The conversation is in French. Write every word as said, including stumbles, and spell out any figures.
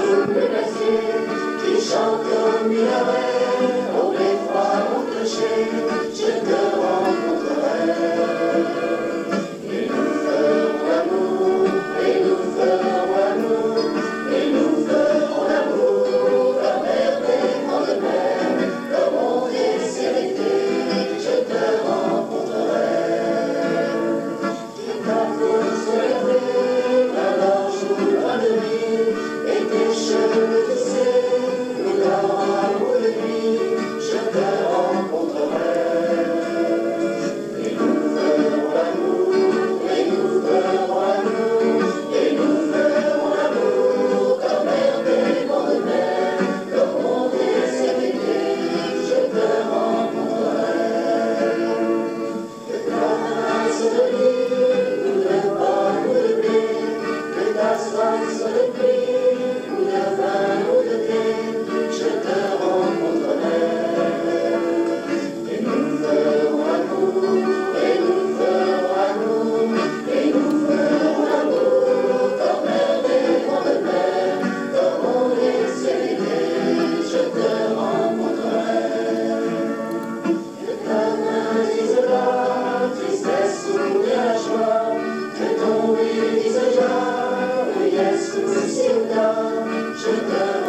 sous le glacier, qui chante au minaret, au beffroi, au clocher, je te rencontrerai. Et nous ferons l'amour, et nous ferons l'amour, et nous ferons l'amour, comme Hervé en de mer, comme on est s'érité, je te rencontrerai. Ta peau soleillée, la gorge ou la nuit, et tes cheveux tissés, nous amour de nuit, je te rencontrerai. Et nous ferons l'amour, et nous ferons l'amour, et nous ferons l'amour, comme Hervé en de mer, comme on est s'érité, je te rencontrerai. Que ta main se délire, ou de pain ou de blé, que ta soif soit de pluie, ou de vin ou de thé, je te rencontrerai. Et nous ferons l'amour, et nous ferons l'amour, et nous ferons l'amour, comme Hervé en de mer, comme on est s'érité, je te rencontrerai. Que ta main dise la tristesse ou bien la joie, que ton oui dise ja, oui yes ou si ou non, je te